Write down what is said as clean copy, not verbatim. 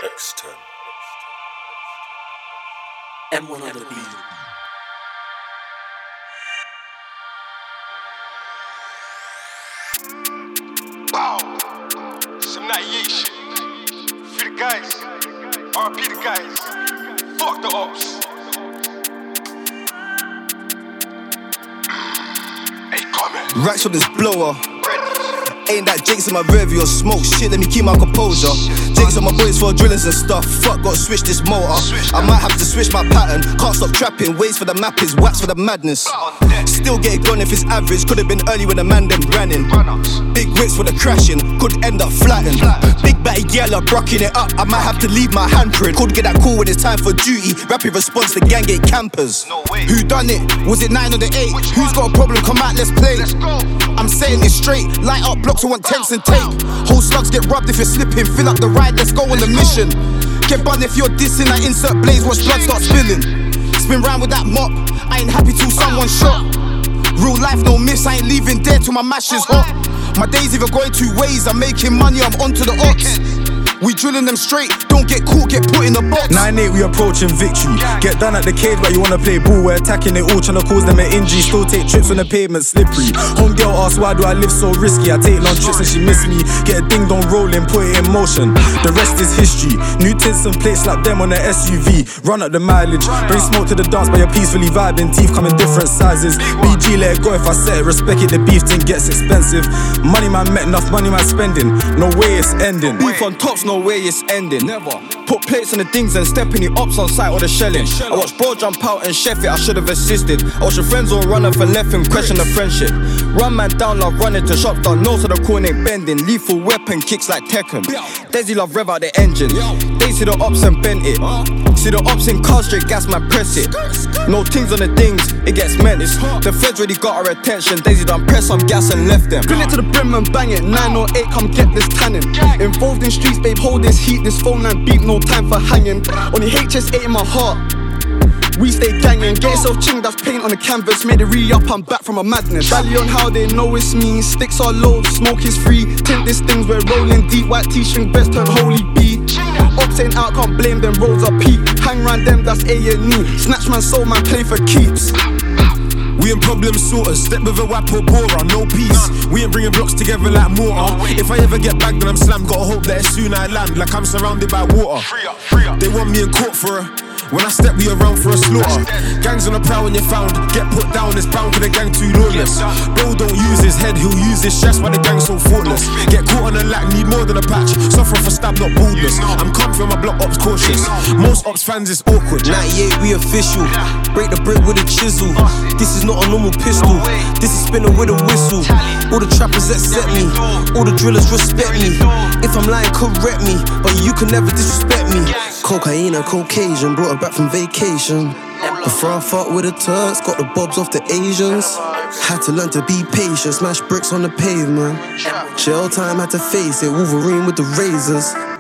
Hexton. M1 on the beat. Bow. Some 98 shit. For the guys. RP the guys. Fuck the ops. Hey, come Racks on this blower. Ready. Ain't that Jake's in my rearview or smoke shit, let me keep my composure. Jake's on my boys for drillings and stuff. Fuck, gotta switch this motor. I might have to switch my pattern. Can't stop trapping, waits for the mappers, wax for the madness. Still get it gone if it's average. Could've been early when the man them ran in. Big whips for the crashing, could end up flattened. Big batty yellow, brocking it up. I might have to leave my handprint. Could get that call when it's time for duty. Rapid response to gang gate campers. Who done it? Was it 9 or the 8? Who's got a problem? Come out, let's play. I'm saying it straight. Light up blocks, I want tents and tape. Whole slugs get rubbed if you're slipping. Fill up the ride, let's go on the mission. Get bun if you're dissing. I insert blaze, watch blood start spilling. Spin round with that mop. I ain't happy till someone's shot. Real life, no miss. I ain't leaving there till my mash is hot. My days either going two ways. I'm making money, I'm onto the ox. We drilling them straight, don't get caught, get put in a box. 9-8, we approaching victory. Get done at the cage, but you wanna play ball. We're attacking it all, trying to cause them an injury. Still take trips on the pavement, slippery. Home girl asks, why do I live so risky? I take long trips and she miss me. Get a ding dong rolling, put it in motion. The rest is history. New tints and plates like them on the SUV. Run up the mileage, bring smoke to the dance, but you're peacefully vibing. Teeth come in different sizes. BG, let it go if I set it. Respect it, the beef thing gets expensive. Money man met enough, money man spending. No way it's ending. Beef on tops, no way it's ending. Never. Put plates on the things and step in the ops on site or the shelling. I watch bro jump out and chef it, I should've assisted. I watch your friends all run off and left him, question the friendship. Run man down, love running to shops down, nose of the corner ain't bending. Lethal weapon kicks like Tekken. Desi love rev out the engine. They see the ops and bent it. See the ops in cars, straight gas man press it. No things on the things, it gets meant. The feds already got our attention. Daisy done press some gas and left them. Fill it to the brim and bang it. 9 or 8, come get this tannin'. Involved in streets, babe, hold this heat. This phone line beep, no time for hanging. Only HS8 in my heart. We stay ganging, get yourself chinged, that's paint on the canvas. Made it re-up, I'm back from a madness. Rally on how they know it's me. Sticks are low, smoke is free. Tint this things, we're rolling deep. White t-string best turn holy B. Ops ain't out, can't blame them, rolls are peak. Hang round them, that's A&E. Snatch man, soul man, play for keeps. We ain't problem sorters, step with a whap or borer, no peace. We ain't bringing blocks together like mortar. If I ever get bagged then I'm slammed, gotta hope that soon I land like I'm surrounded by water. They want me in court for a when I step, we around for a slaughter. Gangs on the prowl when you're found. Get put down, it's bound for the gang too lawless. Bro don't use his head, he'll use his chest. Why the gang so thoughtless? Get caught on a lack, need more than a patch. Suffering for stab, not baldness. I'm comfy on my block, ops cautious. Most ops fans is awkward. 98, we official. Break the brick with a chisel. This is not a normal pistol. This is spinning with a whistle. All the trappers accept me. All the drillers respect me. If I'm lying, correct me. But you can never disrespect me. Cocaine and Caucasian, brought her back from vacation. Before I fought with the Turks, got the bobs off the Asians. Had to learn to be patient, smash bricks on the pavement. Jail time, had to face it, Wolverine with the razors.